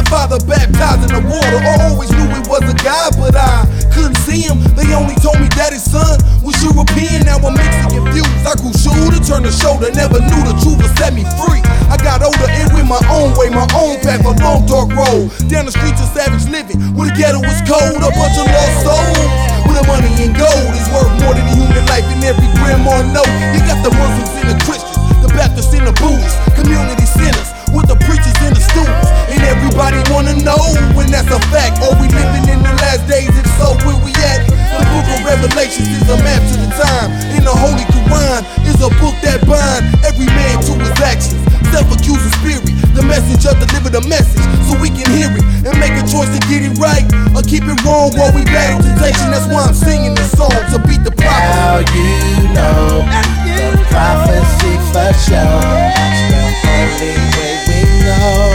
Father baptized in the water. I always knew it was a God, but I couldn't see him. They only told me that his son was European. Now I'm mixed and confused. I grew shoulder, turned the shoulder. Never knew the truth would set me free. I got older and went my own way, my own path, a long dark road. Down the streets of savage living, where the ghetto was cold. A bunch of lost souls, where the money and gold is worth more than a human life. And every grandma know you got the Muslims and the Christians, the Baptists and the Buddhists, community centers with the preachers and the students. And everybody wanna know when that's a fact. Are we living in the last days? If so, where we at? The book of Revelations is a map to the time. And the Holy Quran is a book that bind every man to his actions. Self-accusing spirit, the messenger deliver the message so we can hear it and make a choice to get it right or keep it wrong while we battle temptation. That's why I'm singing this song, to beat the prophet. Now you know the prophecy for sure. It's the only way we know.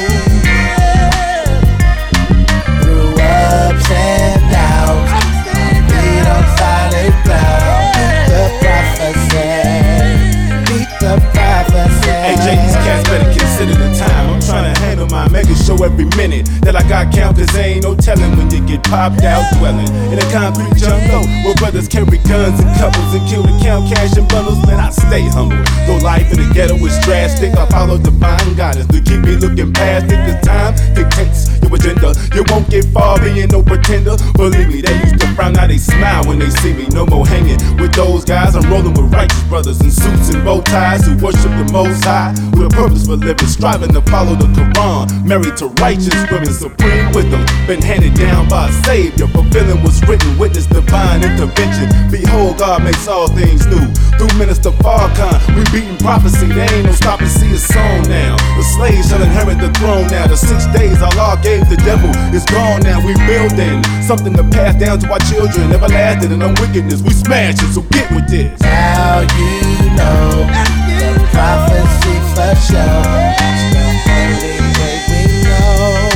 Through ups and downs, feet on solid ground. Beat the prophecy. Beat the prophecy. Hey Jay, these cats better consider the time. I'm trying to handle my mega show every minute that I got count, cause there ain't no telling when you get popped out dwelling in a concrete jungle where brothers carry guns and couples and kill to count cash and bundles. Man, I stay humble. Though life in the ghetto is drastic, I follow divine guidance to keep me looking past it. Cause time dictates your agenda. You won't get far being no pretender. Believe me, they used to frown, now they smile when they see me. No more hanging with those guys. I'm rolling with righteous brothers in suits and bow ties who worship the Most High with a purpose for living, striving to follow the Quran. Married to righteous women, supreme wisdom been handed down by a Savior, fulfilling what's written. Witness divine intervention. Behold, God makes all things new. Through Minister Farrakhan, we beating prophecy. There ain't no stopping, see a song now. The slaves shall inherit the throne now. The 6 days Allah gave the devil is gone now. We building something to pass down to our children. Everlasting and no wickedness, we smash it, so get with this. Now you know the prophecy for sure. It's the only way we know.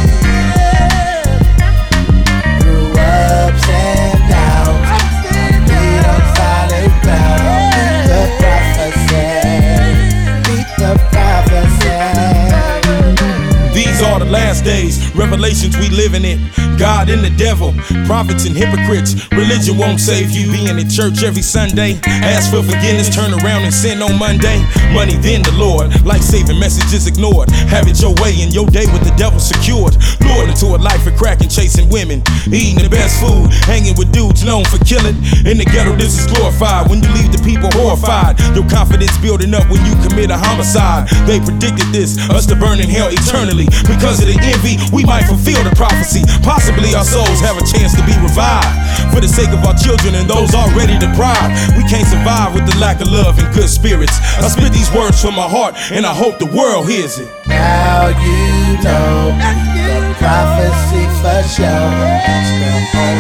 Through ups and downs, feet on solid ground. Beat the prophecy. Beat the prophecy. These are the last days, revelations we living in. God and the devil, prophets and hypocrites. Religion won't save you. Being in church every Sunday, ask for forgiveness, turn around and sin on Monday. Money then the Lord, life-saving messages ignored. Have it your way in your day with the devil secured. Lured into a life of crack and chasing women, eating the best food, hanging with dudes known for killing. In the ghetto this is glorified. When you leave the people horrified, your confidence building up when you commit a homicide. They predicted this, us to burn in hell eternally. Because of the envy, we might fulfill the prophecy. Possibly our souls have a chance to be revived. For the sake of our children and those already deprived, we can't survive with the lack of love and good spirits. I spit these words from my heart and I hope the world hears it. Now you know the prophecy for sure. It's the only